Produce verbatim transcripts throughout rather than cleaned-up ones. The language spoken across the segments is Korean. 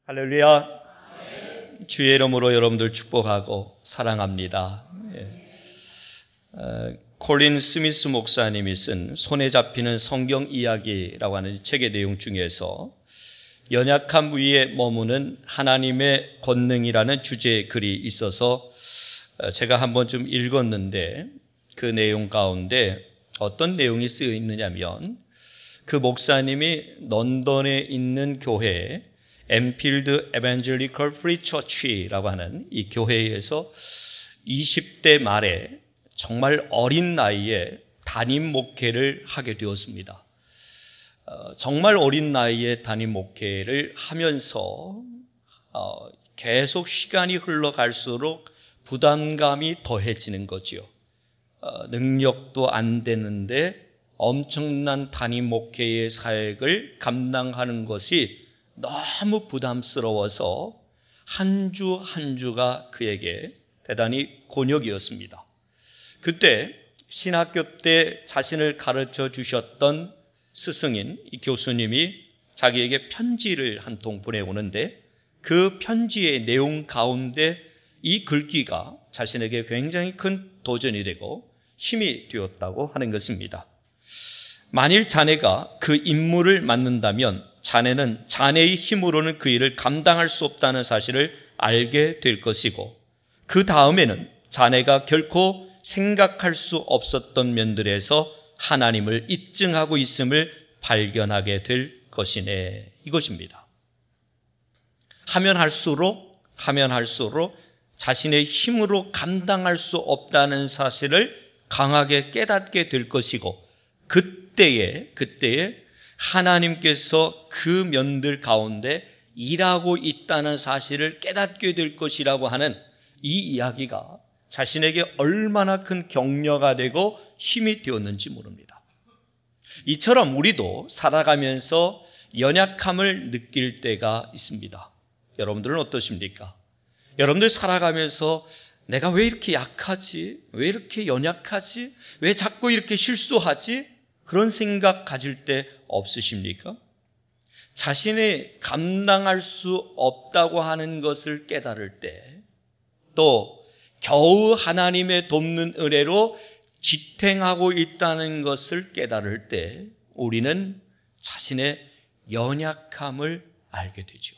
할렐루야. 주의 이름으로 여러분들 축복하고 사랑합니다. 예. 어, 콜린 스미스 목사님이 쓴 손에 잡히는 성경 이야기라고 하는 책의 내용 중에서 연약함 위에 머무는 하나님의 권능이라는 주제의 글이 있어서 제가 한번 좀 읽었는데, 그 내용 가운데 어떤 내용이 쓰여 있느냐면, 그 목사님이 런던에 있는 교회에 엠필드 에반젤리컬 프리 처치라고 하는 이 교회에서 이십 대 말에 정말 어린 나이에 담임 목회를 하게 되었습니다. 어, 정말 어린 나이에 담임 목회를 하면서 어, 계속 시간이 흘러갈수록 부담감이 더해지는 거지요. 어, 능력도 안 되는데 엄청난 담임 목회의 사역을 감당하는 것이 너무 부담스러워서 한 주 한 주가 그에게 대단히 곤욕이었습니다. 그때 신학교 때 자신을 가르쳐 주셨던 스승인 이 교수님이 자기에게 편지를 한 통 보내오는데, 그 편지의 내용 가운데 이 글귀가 자신에게 굉장히 큰 도전이 되고 힘이 되었다고 하는 것입니다. 만일 자네가 그 임무를 맡는다면 자네는 자네의 힘으로는 그 일을 감당할 수 없다는 사실을 알게 될 것이고, 그 다음에는 자네가 결코 생각할 수 없었던 면들에서 하나님을 입증하고 있음을 발견하게 될 것이네, 이것입니다. 하면 할수록 하면 할수록 자신의 힘으로 감당할 수 없다는 사실을 강하게 깨닫게 될 것이고, 그때에 그때에 하나님께서 그 면들 가운데 일하고 있다는 사실을 깨닫게 될 것이라고 하는 이 이야기가 자신에게 얼마나 큰 격려가 되고 힘이 되었는지 모릅니다. 이처럼 우리도 살아가면서 연약함을 느낄 때가 있습니다. 여러분들은 어떠십니까? 여러분들 살아가면서 내가 왜 이렇게 약하지? 왜 이렇게 연약하지? 왜 자꾸 이렇게 실수하지? 그런 생각 가질 때 없으십니까? 자신이 감당할 수 없다고 하는 것을 깨달을 때, 또 겨우 하나님의 돕는 은혜로 지탱하고 있다는 것을 깨달을 때 우리는 자신의 연약함을 알게 되죠.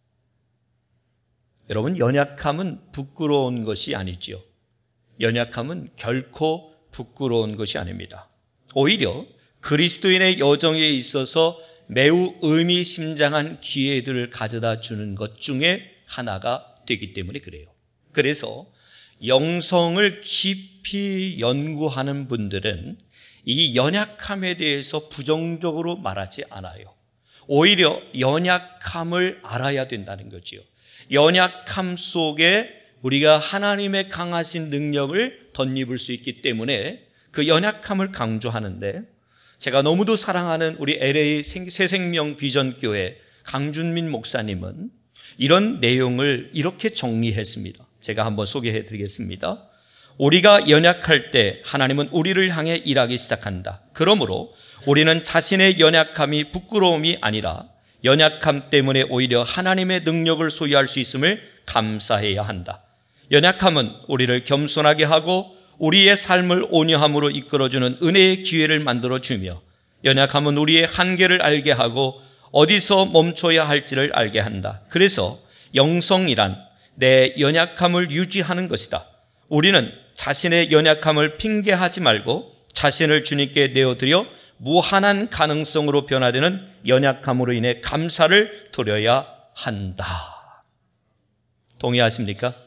여러분, 연약함은 부끄러운 것이 아니죠. 연약함은 결코 부끄러운 것이 아닙니다. 오히려 그리스도인의 여정에 있어서 매우 의미심장한 기회들을 가져다 주는 것 중에 하나가 되기 때문에 그래요. 그래서 영성을 깊이 연구하는 분들은 이 연약함에 대해서 부정적으로 말하지 않아요. 오히려 연약함을 알아야 된다는 거지요. 연약함 속에 우리가 하나님의 강하신 능력을 덧입을 수 있기 때문에 그 연약함을 강조하는데, 제가 너무도 사랑하는 우리 엘에이 새생명 비전교회 강준민 목사님은 이런 내용을 이렇게 정리했습니다. 제가 한번 소개해 드리겠습니다. 우리가 연약할 때 하나님은 우리를 향해 일하기 시작한다. 그러므로 우리는 자신의 연약함이 부끄러움이 아니라 연약함 때문에 오히려 하나님의 능력을 소유할 수 있음을 감사해야 한다. 연약함은 우리를 겸손하게 하고 우리의 삶을 온유함으로 이끌어주는 은혜의 기회를 만들어주며, 연약함은 우리의 한계를 알게 하고 어디서 멈춰야 할지를 알게 한다. 그래서 영성이란 내 연약함을 유지하는 것이다. 우리는 자신의 연약함을 핑계하지 말고 자신을 주님께 내어드려 무한한 가능성으로 변화되는 연약함으로 인해 감사를 드려야 한다. 동의하십니까?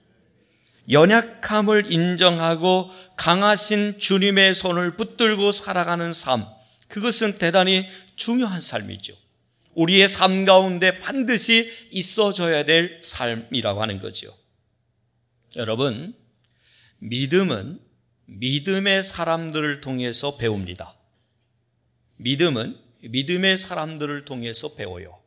연약함을 인정하고 강하신 주님의 손을 붙들고 살아가는 삶, 그것은 대단히 중요한 삶이죠. 우리의 삶 가운데 반드시 있어져야 될 삶이라고 하는 거죠. 여러분, 믿음은 믿음의 사람들을 통해서 배웁니다. 믿음은 믿음의 사람들을 통해서 배워요.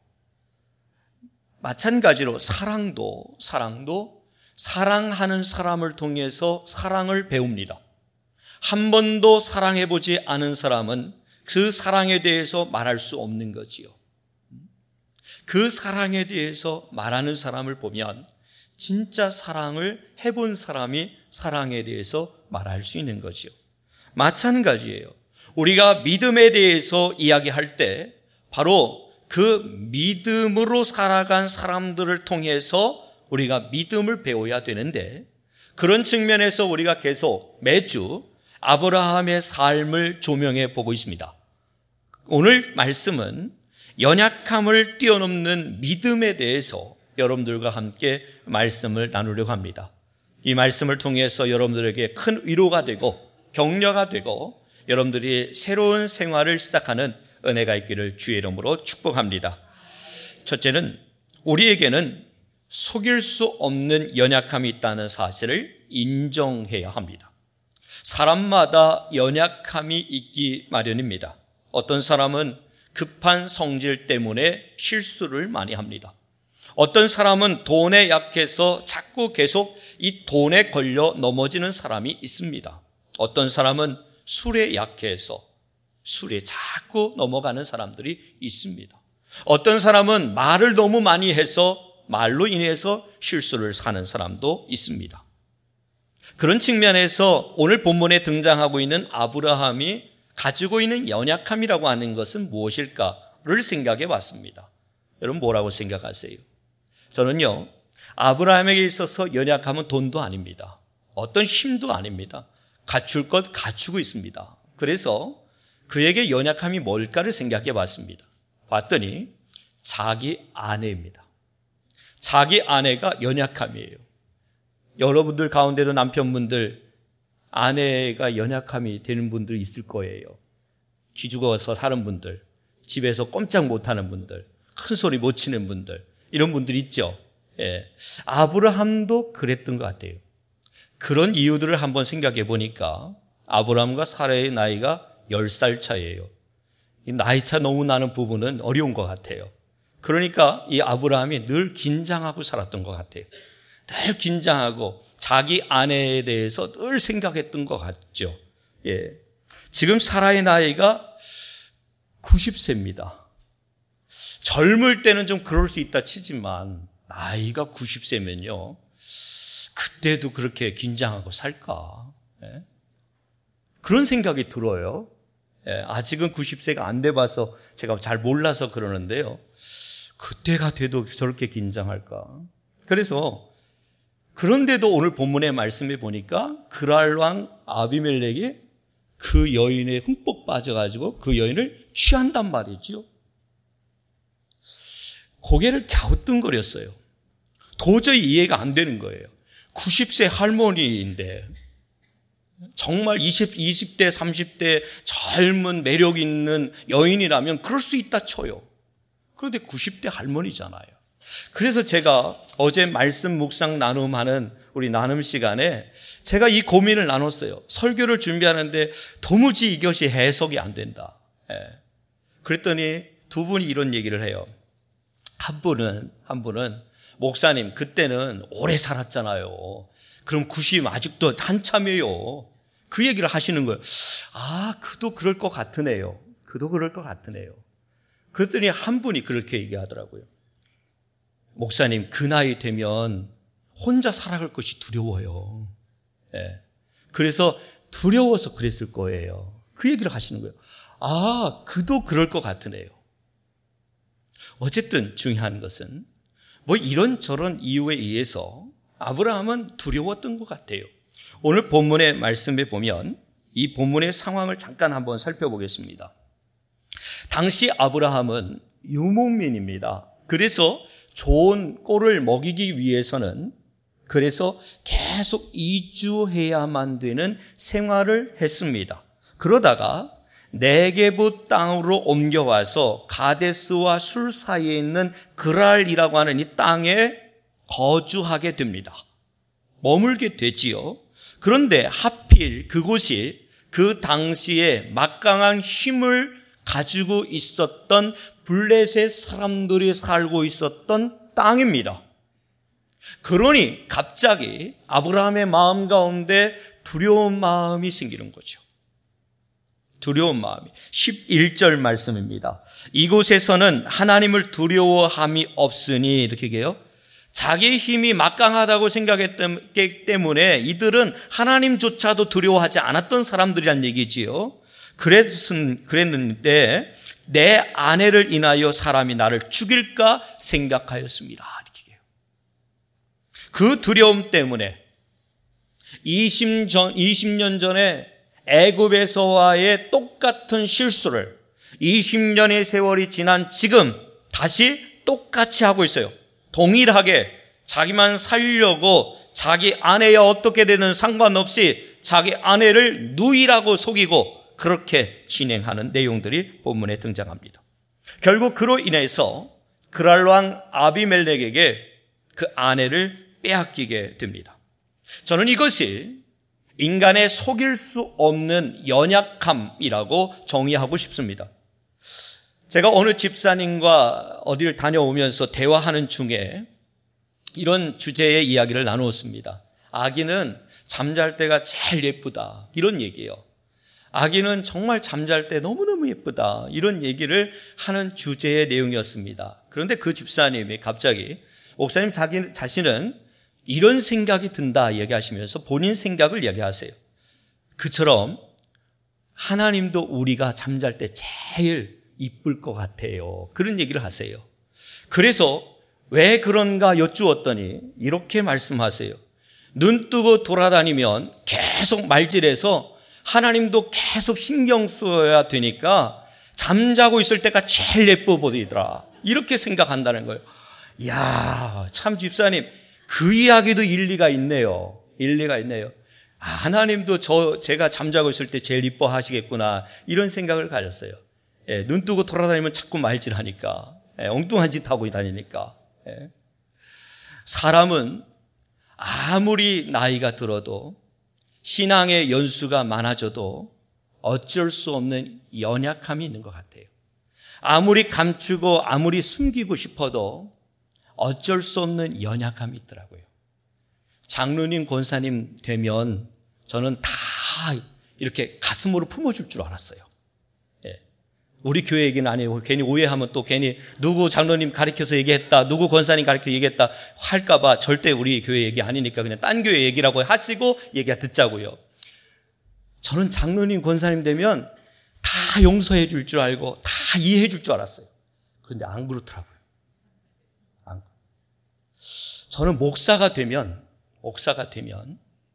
마찬가지로 사랑도 사랑도 사랑하는 사람을 통해서 사랑을 배웁니다. 한 번도 사랑해보지 않은 사람은 그 사랑에 대해서 말할 수 없는 거지요. 그 사랑에 대해서 말하는 사람을 보면 진짜 사랑을 해본 사람이 사랑에 대해서 말할 수 있는 거죠. 마찬가지예요. 우리가 믿음에 대해서 이야기할 때 바로 그 믿음으로 살아간 사람들을 통해서 우리가 믿음을 배워야 되는데, 그런 측면에서 우리가 계속 매주 아브라함의 삶을 조명해 보고 있습니다. 오늘 말씀은 연약함을 뛰어넘는 믿음에 대해서 여러분들과 함께 말씀을 나누려고 합니다. 이 말씀을 통해서 여러분들에게 큰 위로가 되고 격려가 되고 여러분들이 새로운 생활을 시작하는 은혜가 있기를 주의 이름으로 축복합니다. 첫째는 우리에게는 속일 수 없는 연약함이 있다는 사실을 인정해야 합니다. 사람마다 연약함이 있기 마련입니다. 어떤 사람은 급한 성질 때문에 실수를 많이 합니다. 어떤 사람은 돈에 약해서 자꾸 계속 이 돈에 걸려 넘어지는 사람이 있습니다. 어떤 사람은 술에 약해서 술에 자꾸 넘어가는 사람들이 있습니다. 어떤 사람은 말을 너무 많이 해서 말로 인해서 실수를 하는 사람도 있습니다. 그런 측면에서 오늘 본문에 등장하고 있는 아브라함이 가지고 있는 연약함이라고 하는 것은 무엇일까를 생각해 봤습니다. 여러분 뭐라고 생각하세요? 저는요, 아브라함에게 있어서 연약함은 돈도 아닙니다. 어떤 힘도 아닙니다. 갖출 것 갖추고 있습니다. 그래서 그에게 연약함이 뭘까를 생각해 봤습니다. 봤더니 자기 아내입니다. 자기 아내가 연약함이에요. 여러분들 가운데도 남편분들 아내가 연약함이 되는 분들 있을 거예요. 기죽어서 사는 분들, 집에서 꼼짝 못하는 분들, 큰 소리 못 치는 분들, 이런 분들 있죠. 예. 아브라함도 그랬던 것 같아요. 그런 이유들을 한번 생각해 보니까 아브라함과 사라의 나이가 열 살 차이예요. 이 나이 차 너무 나는 부분은 어려운 것 같아요. 그러니까 이 아브라함이 늘 긴장하고 살았던 것 같아요. 늘 긴장하고 자기 아내에 대해서 늘 생각했던 것 같죠. 예. 지금 사라의 나이가 구십 세입니다. 젊을 때는 좀 그럴 수 있다 치지만 나이가 구십 세면요. 그때도 그렇게 긴장하고 살까? 예? 그런 생각이 들어요. 예, 아직은 구십 세가 안 돼 봐서 제가 잘 몰라서 그러는데요. 그때가 돼도 저렇게 긴장할까? 그래서 그런데도 오늘 본문의 말씀에 보니까 그랄 왕 아비멜렉이 그 여인에 흠뻑 빠져가지고 그 여인을 취한단 말이죠. 고개를 갸우뚱거렸어요. 도저히 이해가 안 되는 거예요. 구십 세 할머니인데 정말 이십, 이십 대, 삼십 대 젊은 매력 있는 여인이라면 그럴 수 있다 쳐요. 그런데 구십 대 할머니잖아요. 그래서 제가 어제 말씀 묵상 나눔하는 우리 나눔 시간에 제가 이 고민을 나눴어요. 설교를 준비하는데 도무지 이것이 해석이 안 된다. 예. 그랬더니 두 분이 이런 얘기를 해요. 한 분은, 한 분은 목사님, 그때는 오래 살았잖아요. 그럼 구십 아직도 한참이에요. 그 얘기를 하시는 거예요. 아, 그도 그럴 것 같으네요. 그도 그럴 것 같으네요. 그랬더니 한 분이 그렇게 얘기하더라고요. 목사님, 그 나이 되면 혼자 살아갈 것이 두려워요. 예. 그래서 두려워서 그랬을 거예요. 그 얘기를 하시는 거예요. 아, 그도 그럴 것 같으네요. 어쨌든 중요한 것은 뭐 이런저런 이유에 의해서 아브라함은 두려웠던 것 같아요. 오늘 본문의 말씀에 보면 이 본문의 상황을 잠깐 한번 살펴보겠습니다. 당시 아브라함은 유목민입니다. 그래서 좋은 꼴을 먹이기 위해서는 그래서 계속 이주해야만 되는 생활을 했습니다. 그러다가 네게부 땅으로 옮겨와서 가데스와 술 사이에 있는 그랄이라고 하는 이 땅에 거주하게 됩니다. 머물게 되지요. 그런데 하필 그곳이 그 당시에 막강한 힘을 가지고 있었던 블레셋 사람들이 살고 있었던 땅입니다. 그러니 갑자기 아브라함의 마음 가운데 두려운 마음이 생기는 거죠. 두려운 마음이. 십일 절 말씀입니다. 이곳에서는 하나님을 두려워함이 없으니, 이렇게 얘기해요. 자기 힘이 막강하다고 생각했기 때문에 이들은 하나님조차도 두려워하지 않았던 사람들이란 얘기지요. 그랬는데 내 아내를 인하여 사람이 나를 죽일까 생각하였습니다. 이렇게 해요. 그 두려움 때문에 이십 년 전에 애굽에서와의 똑같은 실수를 이십 년의 세월이 지난 지금 다시 똑같이 하고 있어요. 동일하게 자기만 살려고 자기 아내야 어떻게 되는 상관없이 자기 아내를 누이라고 속이고 그렇게 진행하는 내용들이 본문에 등장합니다. 결국 그로 인해서 그랄왕 아비멜렉에게 그 아내를 빼앗기게 됩니다. 저는 이것이 인간의 속일 수 없는 연약함이라고 정의하고 싶습니다. 제가 어느 집사님과 어디를 다녀오면서 대화하는 중에 이런 주제의 이야기를 나누었습니다. 아기는 잠잘 때가 제일 예쁘다, 이런 얘기예요. 아기는 정말 잠잘 때 너무너무 예쁘다, 이런 얘기를 하는 주제의 내용이었습니다. 그런데 그 집사님이 갑자기 목사님 자기 자신은 이런 생각이 든다 얘기하시면서 본인 생각을 얘기하세요. 그처럼 하나님도 우리가 잠잘 때 제일 이쁠 것 같아요, 그런 얘기를 하세요. 그래서 왜 그런가 여쭈었더니 이렇게 말씀하세요. 눈 뜨고 돌아다니면 계속 말질해서 하나님도 계속 신경 써야 되니까 잠자고 있을 때가 제일 예뻐 보이더라, 이렇게 생각한다는 거예요. 이야, 참 집사님 그 이야기도 일리가 있네요. 일리가 있네요. 아, 하나님도 저 제가 잠자고 있을 때 제일 이뻐하시겠구나, 이런 생각을 가졌어요. 예, 눈 뜨고 돌아다니면 자꾸 말질하니까, 예, 엉뚱한 짓 하고 다니니까. 예. 사람은 아무리 나이가 들어도 신앙의 연수가 많아져도 어쩔 수 없는 연약함이 있는 것 같아요. 아무리 감추고 아무리 숨기고 싶어도 어쩔 수 없는 연약함이 있더라고요. 장로님, 권사님 되면 저는 다 이렇게 가슴으로 품어줄 줄 알았어요. 예. 우리 교회 얘기는 아니에요. 괜히 오해하면 또 괜히 누구 장로님 가르쳐서 얘기했다, 누구 권사님 가르쳐서 얘기했다 할까봐 절대 우리 교회 얘기 아니니까 그냥 딴 교회 얘기라고 하시고 얘기가 듣자고요. 저는 장로님, 권사님 되면 다 용서해 줄 줄 알고 다 이해해 줄 줄 알았어요. 그런데 안 그렇더라고요. 안. 저는 목사가 되면 목사가 되면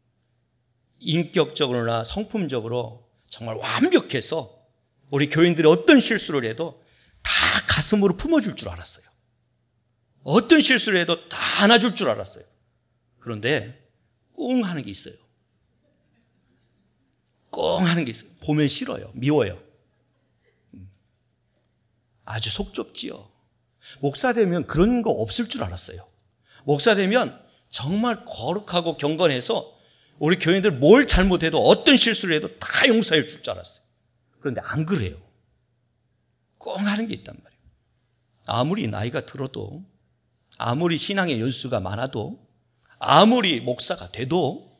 인격적으로나 성품적으로 정말 완벽해서 우리 교인들이 어떤 실수를 해도 다 가슴으로 품어줄 줄 알았어요. 어떤 실수를 해도 다 안아줄 줄 알았어요. 그런데 꽁 하는 게 있어요. 꽁 하는 게 있어요. 보면 싫어요. 미워요. 아주 속 좁지요. 목사 되면 그런 거 없을 줄 알았어요. 목사 되면 정말 거룩하고 경건해서 우리 교인들 뭘 잘못해도 어떤 실수를 해도 다 용서해 줄 줄 알았어요. 그런데 안 그래요. 꽁 하는 게 있단 말이에요. 아무리 나이가 들어도, 아무리 신앙의 연수가 많아도, 아무리 목사가 돼도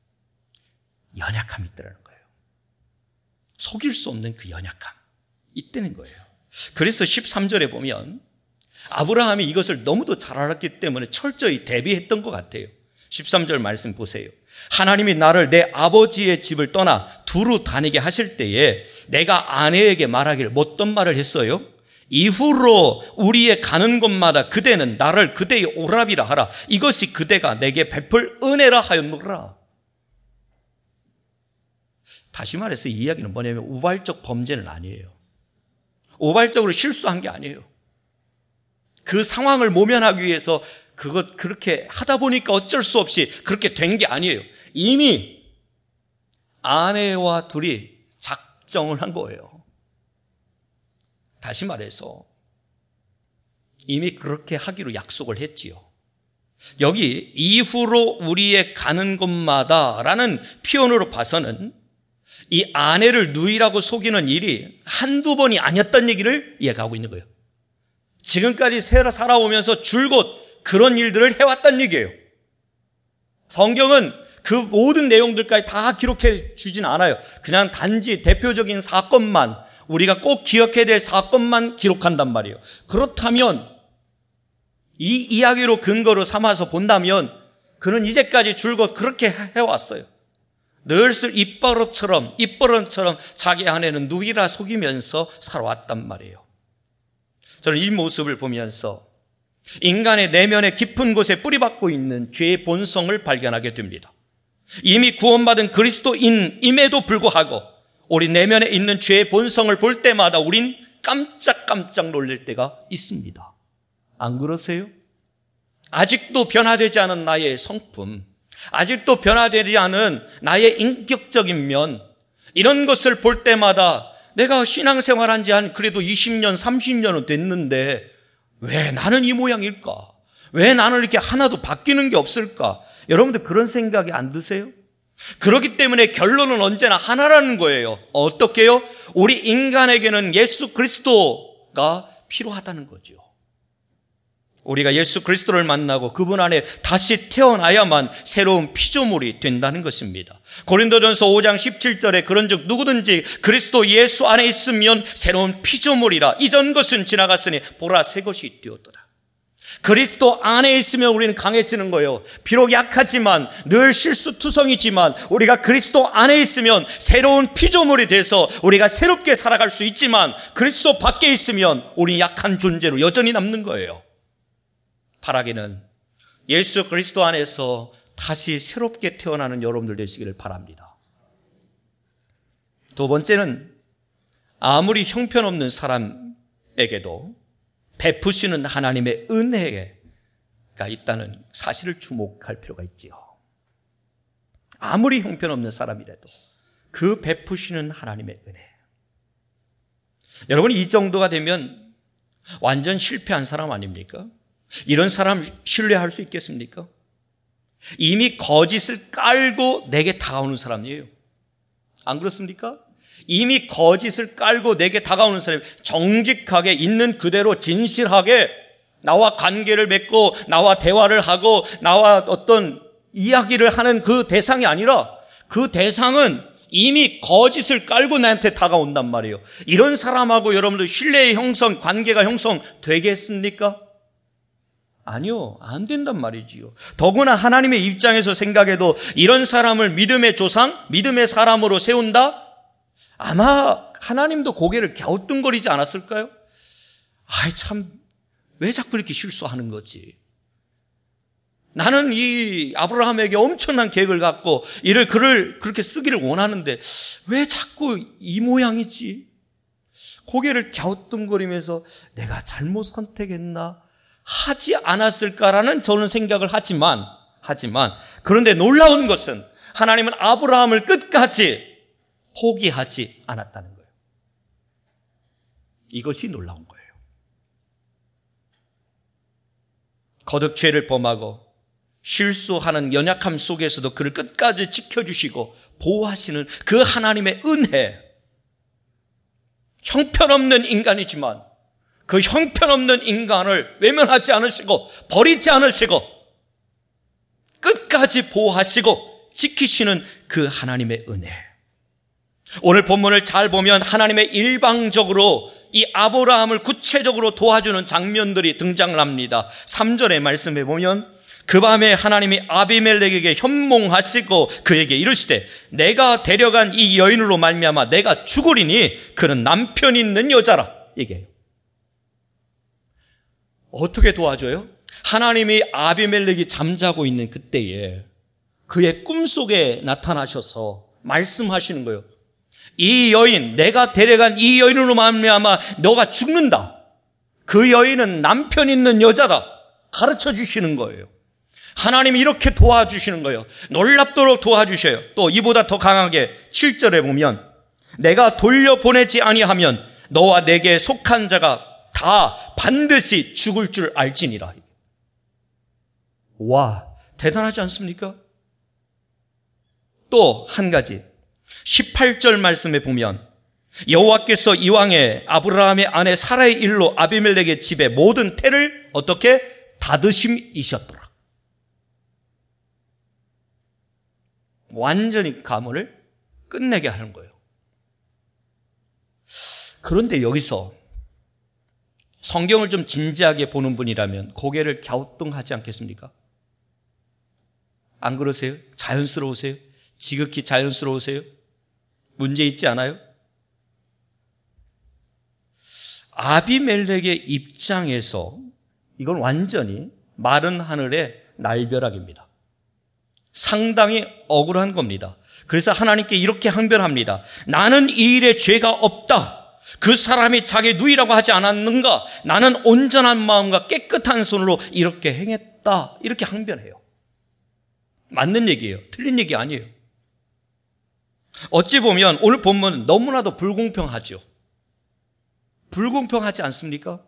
연약함이 있다는 거예요. 속일 수 없는 그 연약함 있다는 거예요. 그래서 십삼 절에 보면 아브라함이 이것을 너무도 잘 알았기 때문에 철저히 대비했던 것 같아요. 십삼 절 말씀 보세요. 하나님이 나를 내 아버지의 집을 떠나 두루 다니게 하실 때에 내가 아내에게 말하기를 어떤 말을 했어요? 이후로 우리의 가는 곳마다 그대는 나를 그대의 오랍이라 하라. 이것이 그대가 내게 베풀 은혜라 하였노라. 다시 말해서 이 이야기는 뭐냐면 우발적 범죄는 아니에요. 우발적으로 실수한 게 아니에요. 그 상황을 모면하기 위해서 그것 그렇게 하다 보니까 어쩔 수 없이 그렇게 된 게 아니에요. 이미 아내와 둘이 작정을 한 거예요. 다시 말해서 이미 그렇게 하기로 약속을 했지요. 여기 이후로 우리의 가는 곳마다 라는 표현으로 봐서는 이 아내를 누이라고 속이는 일이 한두 번이 아니었다는 얘기를 이야기하고 있는 거예요. 지금까지 살아오면서 줄곧 그런 일들을 해왔다는 얘기예요. 성경은 그 모든 내용들까지 다 기록해 주진 않아요. 그냥 단지 대표적인 사건만, 우리가 꼭 기억해야 될 사건만 기록한단 말이에요. 그렇다면 이 이야기로 근거로 삼아서 본다면 그는 이제까지 줄곧 그렇게 해왔어요. 늘 입버릇처럼 입버릇처럼 자기 아내는 누이라 속이면서 살아왔단 말이에요. 저는 이 모습을 보면서 인간의 내면의 깊은 곳에 뿌리박고 있는 죄의 본성을 발견하게 됩니다. 이미 구원받은 그리스도인임에도 불구하고 우리 내면에 있는 죄의 본성을 볼 때마다 우린 깜짝깜짝 놀랄 때가 있습니다. 안 그러세요? 아직도 변화되지 않은 나의 성품, 아직도 변화되지 않은 나의 인격적인 면, 이런 것을 볼 때마다 내가 신앙생활한 지 한 그래도 이십 년, 삼십 년은 됐는데 왜 나는 이 모양일까? 왜 나는 이렇게 하나도 바뀌는 게 없을까? 여러분들 그런 생각이 안 드세요? 그렇기 때문에 결론은 언제나 하나라는 거예요. 어떻게요? 우리 인간에게는 예수 그리스도가 필요하다는 거죠. 우리가 예수 그리스도를 만나고 그분 안에 다시 태어나야만 새로운 피조물이 된다는 것입니다. 고린도전서 오 장 십칠 절에 그런즉 누구든지 그리스도 예수 안에 있으면 새로운 피조물이라. 이전 것은 지나갔으니 보라 새 것이 되었더라. 그리스도 안에 있으면 우리는 강해지는 거예요. 비록 약하지만, 늘 실수투성이지만 우리가 그리스도 안에 있으면 새로운 피조물이 돼서 우리가 새롭게 살아갈 수 있지만, 그리스도 밖에 있으면 우리 약한 존재로 여전히 남는 거예요. 바라기는 예수 그리스도 안에서 다시 새롭게 태어나는 여러분들 되시기를 바랍니다. 두 번째는 아무리 형편없는 사람에게도 베푸시는 하나님의 은혜가 있다는 사실을 주목할 필요가 있지요. 아무리 형편없는 사람이라도 그 베푸시는 하나님의 은혜. 여러분, 이 정도가 되면 완전 실패한 사람 아닙니까? 이런 사람 신뢰할 수 있겠습니까? 이미 거짓을 깔고 내게 다가오는 사람이에요. 안 그렇습니까? 이미 거짓을 깔고 내게 다가오는 사람이 정직하게 있는 그대로 진실하게 나와 관계를 맺고 나와 대화를 하고 나와 어떤 이야기를 하는 그 대상이 아니라 그 대상은 이미 거짓을 깔고 나한테 다가온단 말이에요. 이런 사람하고 여러분들 신뢰의 형성, 관계가 형성되겠습니까? 아니요, 안 된단 말이지요. 더구나 하나님의 입장에서 생각해도 이런 사람을 믿음의 조상, 믿음의 사람으로 세운다? 아마 하나님도 고개를 갸우뚱거리지 않았을까요? 아이 참, 왜 자꾸 이렇게 실수하는 거지? 나는 이 아브라함에게 엄청난 계획을 갖고 이를 글을 그렇게 쓰기를 원하는데 왜 자꾸 이 모양이지? 고개를 갸우뚱거리면서 내가 잘못 선택했나? 하지 않았을까라는 저는 생각을 하지만, 하지만, 그런데 놀라운 것은 하나님은 아브라함을 끝까지 포기하지 않았다는 거예요. 이것이 놀라운 거예요. 거듭 죄를 범하고 실수하는 연약함 속에서도 그를 끝까지 지켜주시고 보호하시는 그 하나님의 은혜. 형편없는 인간이지만 그 형편없는 인간을 외면하지 않으시고 버리지 않으시고 끝까지 보호하시고 지키시는 그 하나님의 은혜. 오늘 본문을 잘 보면 하나님의 일방적으로 이 아브라함을 구체적으로 도와주는 장면들이 등장을 합니다. 삼 절의 말씀에 보면 그 밤에 하나님이 아비멜렉에게 현몽하시고 그에게 이르시되 내가 데려간 이 여인으로 말미암아 내가 죽으리니 그는 남편 있는 여자라. 얘기해요. 어떻게 도와줘요? 하나님이 아비멜렉이 잠자고 있는 그때에 그의 꿈속에 나타나셔서 말씀하시는 거예요. 이 여인, 내가 데려간 이 여인으로 말미암아 너가 죽는다. 그 여인은 남편 있는 여자다. 가르쳐 주시는 거예요. 하나님이 이렇게 도와주시는 거예요. 놀랍도록 도와주셔요. 또 이보다 더 강하게 칠 절에 보면 내가 돌려보내지 아니하면 너와 내게 속한 자가 다 반드시 죽을 줄 알지니라. 와, 대단하지 않습니까? 또 한 가지 십팔 절 말씀에 보면 여호와께서 이왕에 아브라함의 아내 사라의 일로 아비멜렉의 집에 모든 태를 어떻게 닫으심이셨더라. 완전히 가문을 끝내게 하는 거예요. 그런데 여기서 성경을 좀 진지하게 보는 분이라면 고개를 갸우뚱하지 않겠습니까? 안 그러세요? 자연스러우세요? 지극히 자연스러우세요? 문제 있지 않아요? 아비멜렉의 입장에서 이건 완전히 마른 하늘의 날벼락입니다. 상당히 억울한 겁니다. 그래서 하나님께 이렇게 항변합니다. 나는 이 일에 죄가 없다. 그 사람이 자기 누이라고 하지 않았는가? 나는 온전한 마음과 깨끗한 손으로 이렇게 행했다. 이렇게 항변해요. 맞는 얘기예요. 틀린 얘기 아니에요. 어찌 보면 오늘 본문은 너무나도 불공평하죠. 불공평하지 않습니까?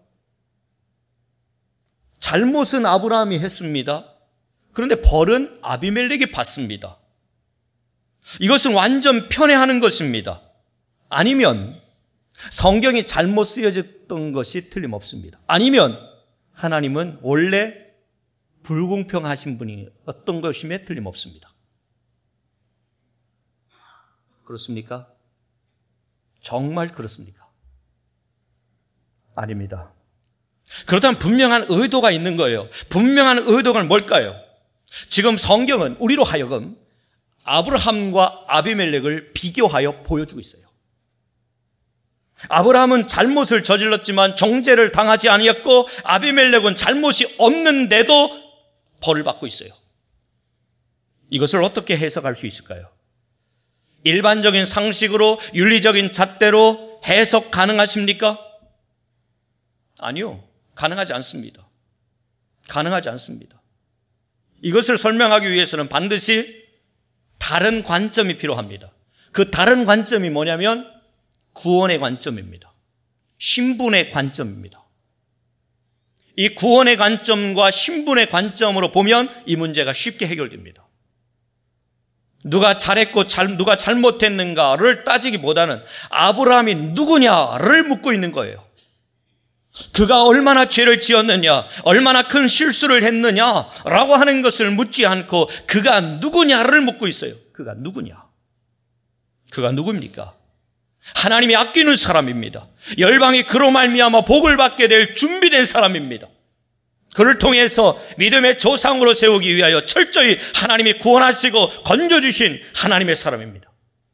잘못은 아브라함이 했습니다. 그런데 벌은 아비멜렉이 받습니다. 이것은 완전 편애하는 것입니다. 아니면 성경이 잘못 쓰여졌던 것이 틀림없습니다. 아니면 하나님은 원래 불공평하신 분이 어떤 것임에 틀림없습니다. 그렇습니까? 정말 그렇습니까? 아닙니다. 그렇다면 분명한 의도가 있는 거예요. 분명한 의도가 뭘까요? 지금 성경은 우리로 하여금 아브라함과 아비멜렉을 비교하여 보여주고 있어요. 아브라함은 잘못을 저질렀지만 정죄를 당하지 아니었고 아비멜렉은 잘못이 없는데도 벌을 받고 있어요. 이것을 어떻게 해석할 수 있을까요? 일반적인 상식으로 윤리적인 잣대로 해석 가능하십니까? 아니요. 가능하지 않습니다. 가능하지 않습니다. 이것을 설명하기 위해서는 반드시 다른 관점이 필요합니다. 그 다른 관점이 뭐냐면 구원의 관점입니다. 신분의 관점입니다. 이 구원의 관점과 신분의 관점으로 보면 이 문제가 쉽게 해결됩니다. 누가 잘했고 잘, 누가 잘못했는가를 따지기보다는 아브라함이 누구냐를 묻고 있는 거예요. 그가 얼마나 죄를 지었느냐, 얼마나 큰 실수를 했느냐라고 하는 것을 묻지 않고 그가 누구냐를 묻고 있어요. 그가 누구냐? 그가 누굽니까? 하나님이 아끼는 사람입니다. 열방이 그로 말미암아 복을 받게 될 준비된 사람입니다. 그를 통해서 믿음의 조상으로 세우기 위하여 철저히 하나님이 구원하시고 건져주신 하나님의 사람입니다.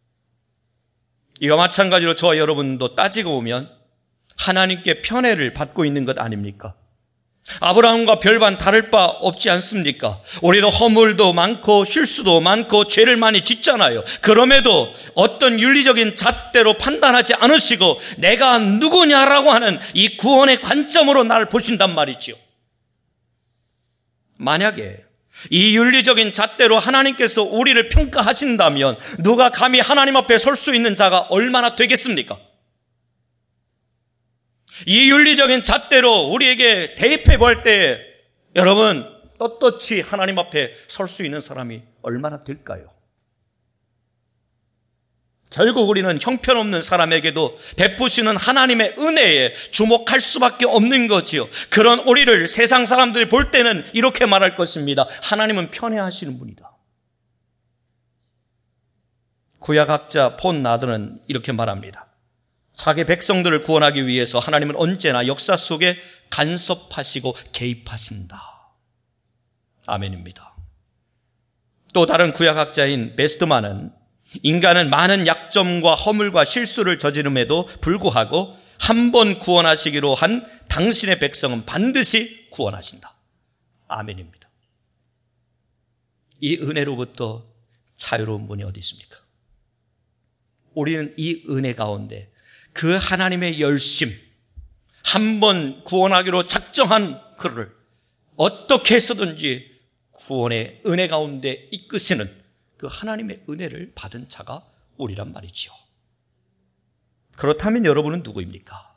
이와 마찬가지로 저와 여러분도 따지고 보면 하나님께 편애를 받고 있는 것 아닙니까? 아브라함과 별반 다를 바 없지 않습니까? 우리도 허물도 많고 실수도 많고 죄를 많이 짓잖아요. 그럼에도 어떤 윤리적인 잣대로 판단하지 않으시고 내가 누구냐라고 하는 이 구원의 관점으로 나를 보신단 말이지요. 만약에 이 윤리적인 잣대로 하나님께서 우리를 평가하신다면 누가 감히 하나님 앞에 설 수 있는 자가 얼마나 되겠습니까? 이 윤리적인 잣대로 우리에게 대입해 볼 때 여러분 떳떳이 하나님 앞에 설 수 있는 사람이 얼마나 될까요? 결국 우리는 형편없는 사람에게도 베푸시는 하나님의 은혜에 주목할 수밖에 없는 거지요. 그런 우리를 세상 사람들이 볼 때는 이렇게 말할 것입니다. 하나님은 편애하시는 분이다. 구약학자 폰 나드는 이렇게 말합니다. 자기 백성들을 구원하기 위해서 하나님은 언제나 역사 속에 간섭하시고 개입하신다. 아멘입니다. 또 다른 구약학자인 베스트만은 인간은 많은 약점과 허물과 실수를 저지름에도 불구하고 한 번 구원하시기로 한 당신의 백성은 반드시 구원하신다. 아멘입니다. 이 은혜로부터 자유로운 분이 어디 있습니까? 우리는 이 은혜 가운데 그 하나님의 열심, 한 번 구원하기로 작정한 그를 어떻게 해서든지 구원의 은혜 가운데 이끄시는 그 하나님의 은혜를 받은 자가 우리란 말이죠. 그렇다면 여러분은 누구입니까?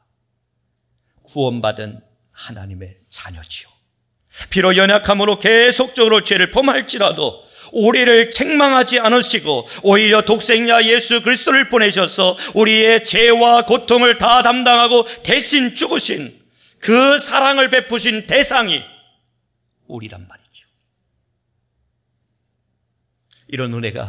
구원받은 하나님의 자녀지요. 비록 연약함으로 계속적으로 죄를 범할지라도 우리를 책망하지 않으시고 오히려 독생자 예수 그리스도를 보내셔서 우리의 죄와 고통을 다 담당하고 대신 죽으신 그 사랑을 베푸신 대상이 우리란 말이죠. 이런 은혜가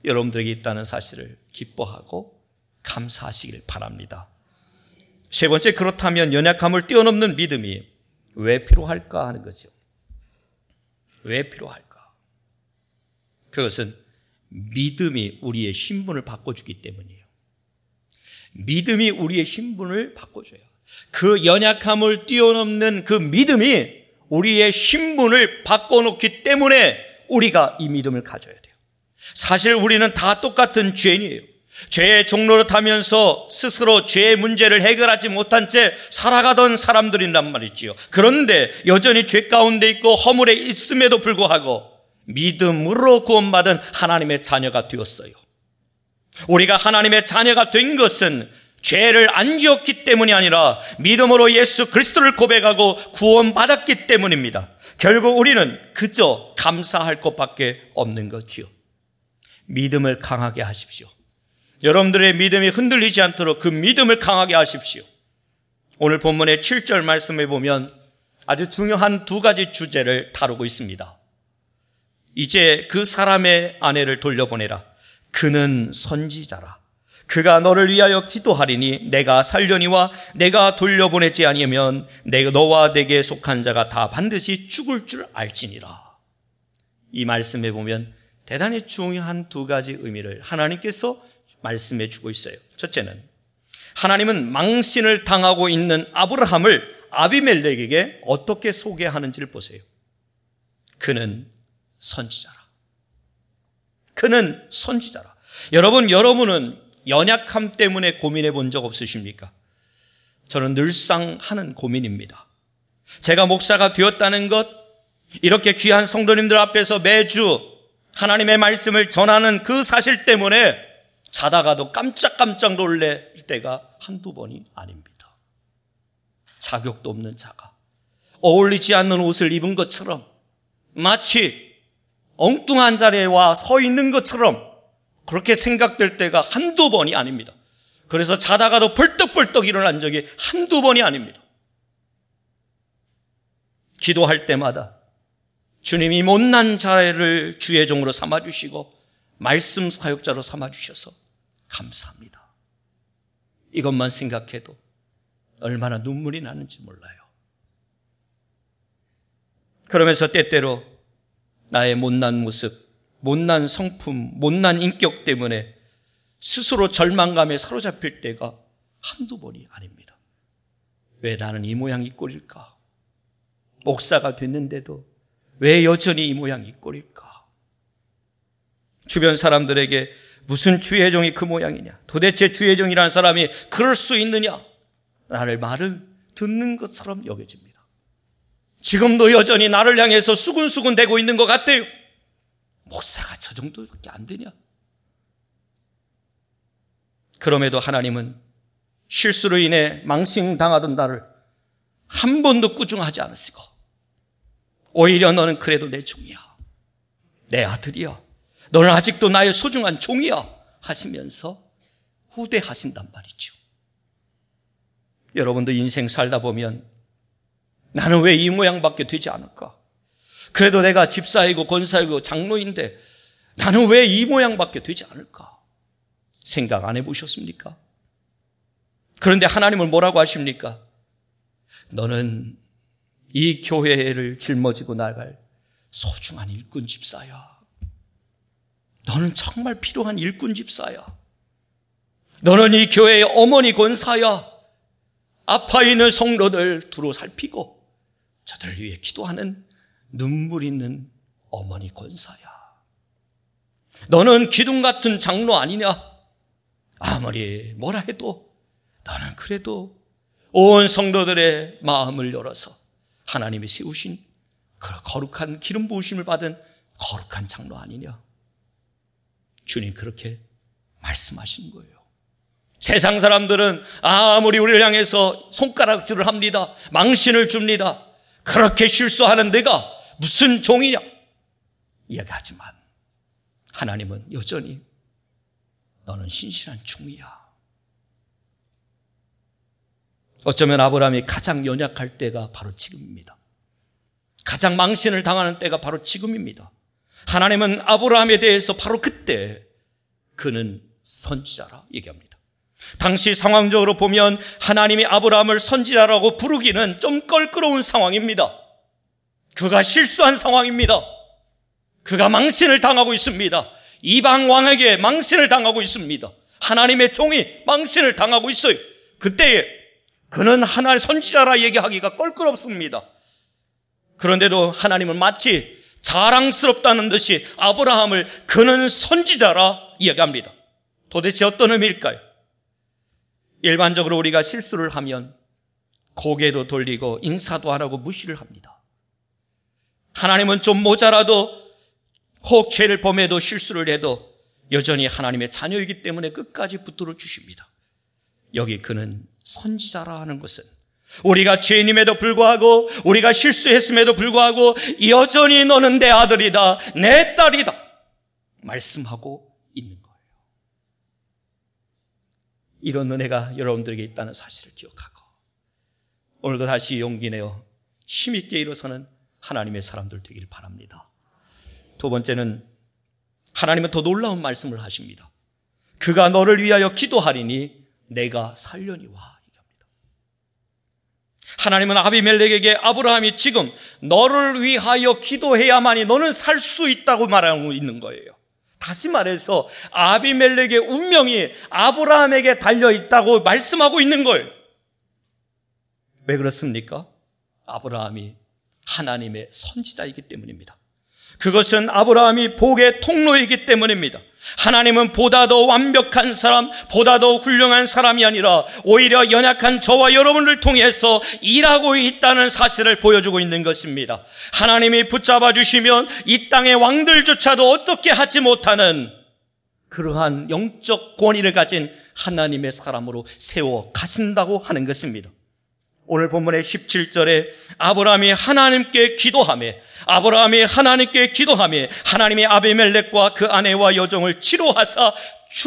여러분들에게 있다는 사실을 기뻐하고 감사하시길 바랍니다. 세 번째, 그렇다면 연약함을 뛰어넘는 믿음이 왜 필요할까 하는 거죠. 왜 필요할까? 그것은 믿음이 우리의 신분을 바꿔주기 때문이에요. 믿음이 우리의 신분을 바꿔줘요. 그 연약함을 뛰어넘는 그 믿음이 우리의 신분을 바꿔놓기 때문에 우리가 이 믿음을 가져야 돼요. 사실 우리는 다 똑같은 죄인이에요. 죄의 종로를 타면서 스스로 죄의 문제를 해결하지 못한 채 살아가던 사람들이란 말이지요. 그런데 여전히 죄 가운데 있고 허물에 있음에도 불구하고 믿음으로 구원받은 하나님의 자녀가 되었어요. 우리가 하나님의 자녀가 된 것은 죄를 안 지었기 때문이 아니라 믿음으로 예수 그리스도를 고백하고 구원받았기 때문입니다. 결국 우리는 그저 감사할 것밖에 없는 거지요. 믿음을 강하게 하십시오. 여러분들의 믿음이 흔들리지 않도록 그 믿음을 강하게 하십시오. 오늘 본문의 칠 절 말씀에 보면 아주 중요한 두 가지 주제를 다루고 있습니다. 이제 그 사람의 아내를 돌려보내라. 그는 선지자라. 그가 너를 위하여 기도하리니 내가 살려니와 내가 돌려보내지 아니하면 내가 너와 내게 속한 자가 다 반드시 죽을 줄 알지니라. 이 말씀에 보면 대단히 중요한 두 가지 의미를 하나님께서 말씀해 주고 있어요. 첫째는 하나님은 망신을 당하고 있는 아브라함을 아비멜렉에게 어떻게 소개하는지를 보세요. 그는 선지자라. 그는 선지자라. 여러분, 여러분은 연약함 때문에 고민해 본 적 없으십니까? 저는 늘상 하는 고민입니다. 제가 목사가 되었다는 것, 이렇게 귀한 성도님들 앞에서 매주 하나님의 말씀을 전하는 그 사실 때문에 자다가도 깜짝깜짝 놀랄 때가 한두 번이 아닙니다. 자격도 없는 자가 어울리지 않는 옷을 입은 것처럼 마치 엉뚱한 자리에 와 서 있는 것처럼 그렇게 생각될 때가 한두 번이 아닙니다. 그래서 자다가도 벌떡벌떡 일어난 적이 한두 번이 아닙니다. 기도할 때마다 주님이 못난 자를 주의 종으로 삼아주시고 말씀 사역자로 삼아주셔서 감사합니다. 이것만 생각해도 얼마나 눈물이 나는지 몰라요. 그러면서 때때로 나의 못난 모습, 못난 성품, 못난 인격 때문에 스스로 절망감에 사로잡힐 때가 한두 번이 아닙니다. 왜 나는 이 모양 이 꼴일까? 목사가 됐는데도 왜 여전히 이 모양 이 꼴일까? 주변 사람들에게 무슨 주의 종이 그 모양이냐? 도대체 주의 종이라는 사람이 그럴 수 있느냐? 나를 말을 듣는 것처럼 여겨집니다. 지금도 여전히 나를 향해서 수군수군 대고 있는 것 같아요. 목사가 저 정도밖에 안 되냐? 그럼에도 하나님은 실수로 인해 망신당하던 나를 한 번도 꾸중하지 않으시고 오히려 너는 그래도 내 종이야. 내 아들이야. 너는 아직도 나의 소중한 종이야. 하시면서 후대하신단 말이죠. 여러분도 인생 살다 보면 나는 왜 이 모양밖에 되지 않을까? 그래도 내가 집사이고 권사이고 장로인데 나는 왜 이 모양밖에 되지 않을까? 생각 안 해보셨습니까? 그런데 하나님은 뭐라고 하십니까? 너는 이 교회를 짊어지고 나갈 소중한 일꾼 집사야. 너는 정말 필요한 일꾼 집사야. 너는 이 교회의 어머니 권사야. 아파 있는 성도들 두루 살피고 저들 위해 기도하는 눈물 있는 어머니 권사야. 너는 기둥 같은 장로 아니냐? 아무리 뭐라 해도 너는 그래도 온 성도들의 마음을 열어서 하나님이 세우신 그 거룩한 기름 부으심을 받은 거룩한 장로 아니냐? 주님 그렇게 말씀하신 거예요. 세상 사람들은 아무리 우리를 향해서 손가락질을 합니다. 망신을 줍니다. 그렇게 실수하는 내가 무슨 종이냐? 이야기하지만 하나님은 여전히 너는 신실한 종이야. 어쩌면 아브라함이 가장 연약할 때가 바로 지금입니다. 가장 망신을 당하는 때가 바로 지금입니다. 하나님은 아브라함에 대해서 바로 그때 그는 선지자라 얘기합니다. 당시 상황적으로 보면 하나님이 아브라함을 선지자라고 부르기는 좀 껄끄러운 상황입니다. 그가 실수한 상황입니다. 그가 망신을 당하고 있습니다. 이방 왕에게 망신을 당하고 있습니다. 하나님의 종이 망신을 당하고 있어요. 그때에 그는 하나의 선지자라 얘기하기가 껄끄럽습니다. 그런데도 하나님은 마치 자랑스럽다는 듯이 아브라함을 그는 선지자라 이야기합니다. 도대체 어떤 의미일까요? 일반적으로 우리가 실수를 하면 고개도 돌리고 인사도 안 하고 무시를 합니다. 하나님은 좀 모자라도 혹 죄를 범해도 실수를 해도 여전히 하나님의 자녀이기 때문에 끝까지 붙들어 주십니다. 여기 그는 선지자라 하는 것은 우리가 죄인임에도 불구하고 우리가 실수했음에도 불구하고 여전히 너는 내 아들이다, 내 딸이다 말씀하고 있는 거예요. 이런 은혜가 여러분들에게 있다는 사실을 기억하고 오늘도 다시 용기 내어 힘있게 일어서는 하나님의 사람들 되기를 바랍니다. 두 번째는 하나님은 더 놀라운 말씀을 하십니다. 그가 너를 위하여 기도하리니 내가 살려니와. 하나님은 아비멜렉에게 아브라함이 지금 너를 위하여 기도해야만이 너는 살 수 있다고 말하고 있는 거예요. 다시 말해서 아비멜렉의 운명이 아브라함에게 달려있다고 말씀하고 있는 거예요. 왜 그렇습니까? 아브라함이 하나님의 선지자이기 때문입니다. 그것은 아브라함이 복의 통로이기 때문입니다. 하나님은 보다 더 완벽한 사람, 보다 더 훌륭한 사람이 아니라 오히려 연약한 저와 여러분을 통해서 일하고 있다는 사실을 보여주고 있는 것입니다. 하나님이 붙잡아 주시면 이 땅의 왕들조차도 어떻게 하지 못하는 그러한 영적 권위를 가진 하나님의 사람으로 세워 가신다고 하는 것입니다. 오늘 본문의 십칠 절에 아브라함이 하나님께 기도하며 아브라함이 하나님께 기도하며 하나님이 아비멜렉과 그 아내와 여종을 치료하사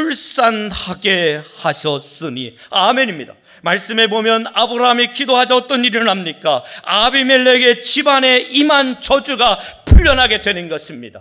출산하게 하셨으니 아멘입니다. 말씀에 보면 아브라함이 기도하자 어떤 일이 일어납니까? 아비멜렉의 집안에 임한 저주가 풀려나게 되는 것입니다.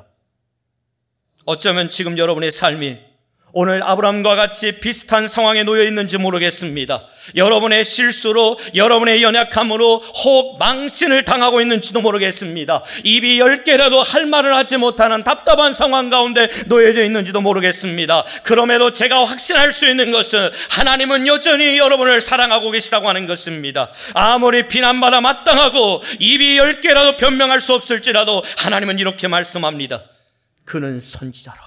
어쩌면 지금 여러분의 삶이 오늘 아브라함과 같이 비슷한 상황에 놓여 있는지 모르겠습니다. 여러분의 실수로, 여러분의 연약함으로 혹 망신을 당하고 있는지도 모르겠습니다. 입이 열 개라도 할 말을 하지 못하는 답답한 상황 가운데 놓여져 있는지도 모르겠습니다. 그럼에도 제가 확신할 수 있는 것은 하나님은 여전히 여러분을 사랑하고 계시다고 하는 것입니다. 아무리 비난받아 마땅하고 입이 열 개라도 변명할 수 없을지라도 하나님은 이렇게 말씀합니다. 그는 선지자라.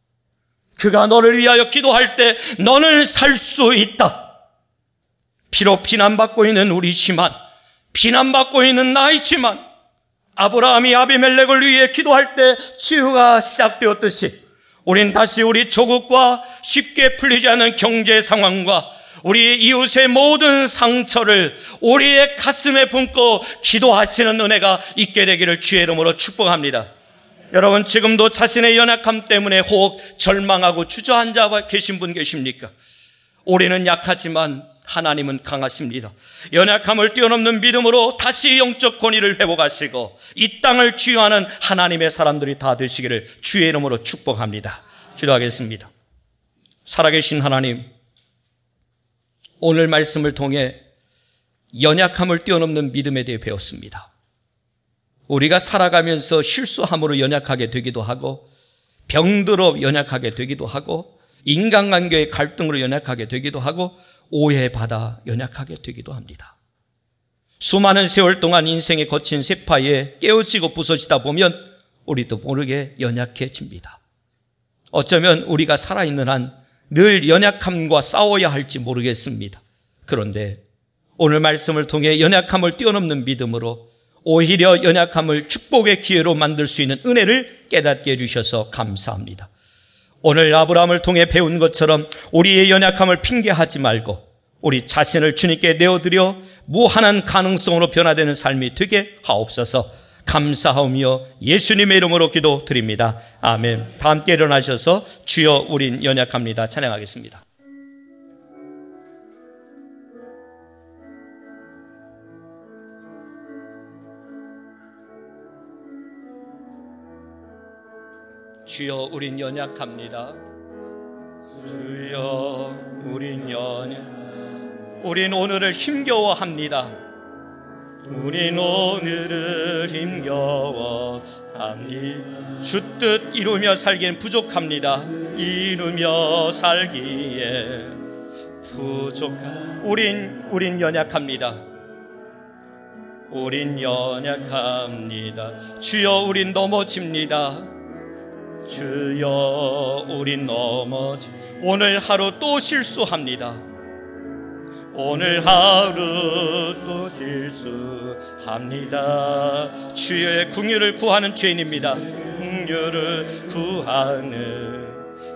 그가 너를 위하여 기도할 때 너는 살 수 있다. 비록 비난받고 있는 우리지만, 비난받고 있는 나이지만 아브라함이 아비멜렉을 위해 기도할 때 치유가 시작되었듯이 우린 다시 우리 조국과 쉽게 풀리지 않는 경제 상황과 우리 이웃의 모든 상처를 우리의 가슴에 품고 기도하시는 은혜가 있게 되기를 주의 이름으로 축복합니다. 여러분 지금도 자신의 연약함 때문에 혹 절망하고 주저앉아 계신 분 계십니까? 우리는 약하지만 하나님은 강하십니다. 연약함을 뛰어넘는 믿음으로 다시 영적 권위를 회복하시고 이 땅을 치유하는 하나님의 사람들이 다 되시기를 주의 이름으로 축복합니다. 기도하겠습니다. 살아계신 하나님, 오늘 말씀을 통해 연약함을 뛰어넘는 믿음에 대해 배웠습니다. 우리가 살아가면서 실수함으로 연약하게 되기도 하고 병들어 연약하게 되기도 하고 인간관계의 갈등으로 연약하게 되기도 하고 오해받아 연약하게 되기도 합니다. 수많은 세월 동안 인생의 거친 세파에 깨어지고 부서지다 보면 우리도 모르게 연약해집니다. 어쩌면 우리가 살아있는 한 늘 연약함과 싸워야 할지 모르겠습니다. 그런데 오늘 말씀을 통해 연약함을 뛰어넘는 믿음으로 오히려 연약함을 축복의 기회로 만들 수 있는 은혜를 깨닫게 해주셔서 감사합니다. 오늘 아브라함을 통해 배운 것처럼 우리의 연약함을 핑계하지 말고 우리 자신을 주님께 내어드려 무한한 가능성으로 변화되는 삶이 되게 하옵소서. 감사하오며 예수님의 이름으로 기도드립니다. 아멘. 다 함께 일어나셔서 주여 우린 연약합니다. 찬양하겠습니다. 주여 우린 연약합니다. 주여 우린 연약 우린 오늘을 힘겨워합니다. 우린 오늘을 힘겨워합니다. 주 뜻 이루며 살기엔 부족합니다. 이루며 살기에 부족한 우린 우린 연약합니다. 우린 연약합니다. 주여 우린 넘어집니다. 주여 우린 넘어지 오늘 하루 또 실수합니다. 오늘 하루 또 실수합니다. 주의 긍휼을 구하는 죄인입니다. 긍휼을 구하는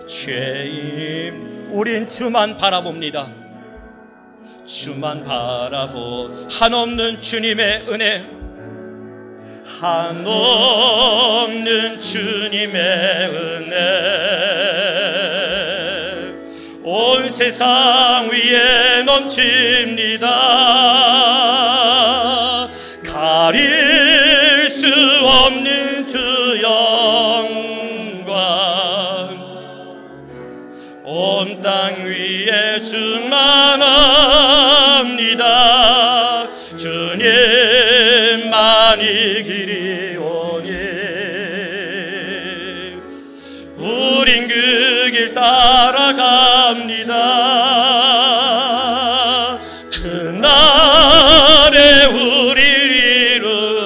죄인. 우린 주만 바라봅니다. 주만 바라보 한없는 주님의 은혜, 한없는 주님의 은혜 온 세상 위에 넘칩니다. 가릴 수 없는 주 영광 온 땅 위에 충만합니다. 주님만이 길이 오니 우린 그 길 따라갑니다. 그날에 우리를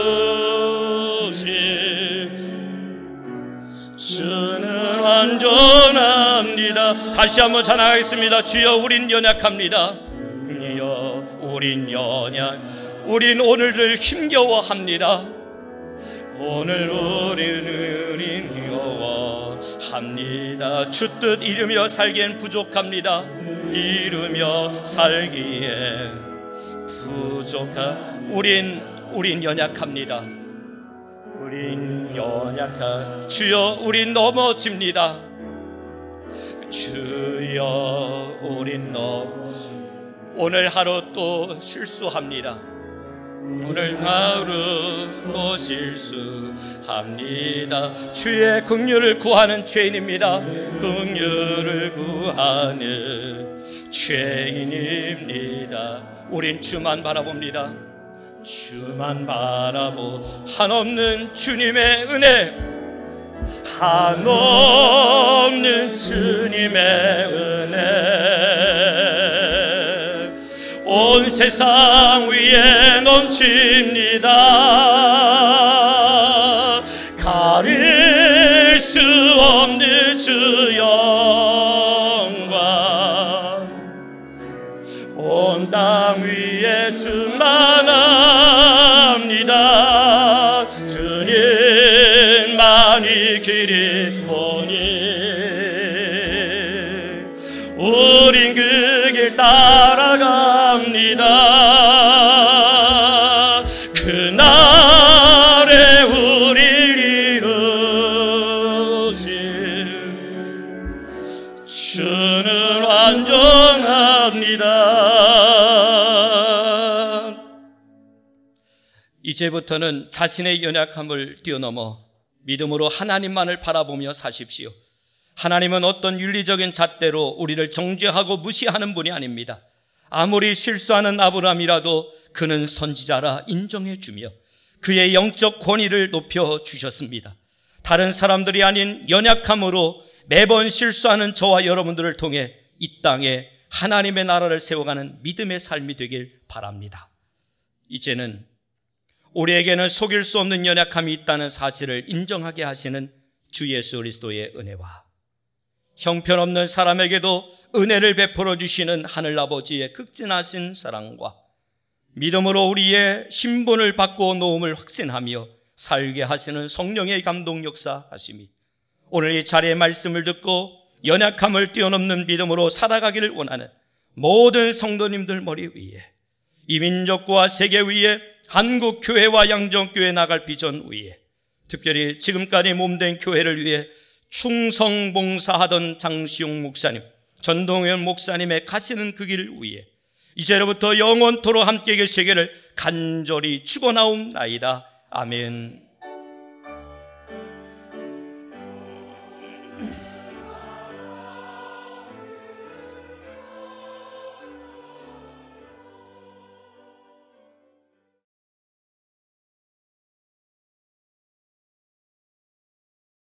이루신 주는 완전합니다. 다시 한번 찬양하겠습니다. 주여 우린 연약합니다. 주여 우린 연약 우린 오늘을 힘겨워합니다. 오늘 우리를 힘겨워합니다. 주 뜻 이루며 살기엔 부족합니다. 이루며 살기엔 부족한 우린 우린 연약합니다. 우린 연약한 주여 우린 넘어집니다. 주여 우린 넘 오늘 하루 또 실수합니다. 오늘 하루 또 실수합니다. 주의 긍휼을 구하는 죄인입니다. 긍휼을 구하는 죄인입니다. 우린 주만 바라봅니다. 주만 바라보 한없는 주님의 은혜, 한없는 주님의 은혜 온 세상 위에 넘칩니다. 가릴 수 없는 주 영광 온 땅 위에 충만합니다. 주님만이 길이 오니 우린 그 길 따라갑니다. 그날에 우리를 이루신 주는 완전합니다. 이제부터는 자신의 연약함을 뛰어넘어 믿음으로 하나님만을 바라보며 사십시오. 하나님은 어떤 윤리적인 잣대로 우리를 정죄하고 무시하는 분이 아닙니다. 아무리 실수하는 아브라함이라도 그는 선지자라 인정해 주며 그의 영적 권위를 높여 주셨습니다. 다른 사람들이 아닌 연약함으로 매번 실수하는 저와 여러분들을 통해 이 땅에 하나님의 나라를 세워가는 믿음의 삶이 되길 바랍니다. 이제는 우리에게는 속일 수 없는 연약함이 있다는 사실을 인정하게 하시는 주 예수 그리스도의 은혜와 형편없는 사람에게도 은혜를 베풀어 주시는 하늘아버지의 극진하신 사랑과 믿음으로 우리의 신분을 바꾸어 놓음을 확신하며 살게 하시는 성령의 감동 역사 하심이 오늘 이 자리의 말씀을 듣고 연약함을 뛰어넘는 믿음으로 살아가기를 원하는 모든 성도님들 머리 위에 이 민족과 세계 위에 한국 교회와 양정교회 나갈 비전 위에 특별히 지금까지 몸된 교회를 위해 충성봉사하던 장시용 목사님, 전동현 목사님의 가시는 그 길을 위해 이제로부터 영원토록 함께 계시기를 간절히 축원하옵나이다. 아멘.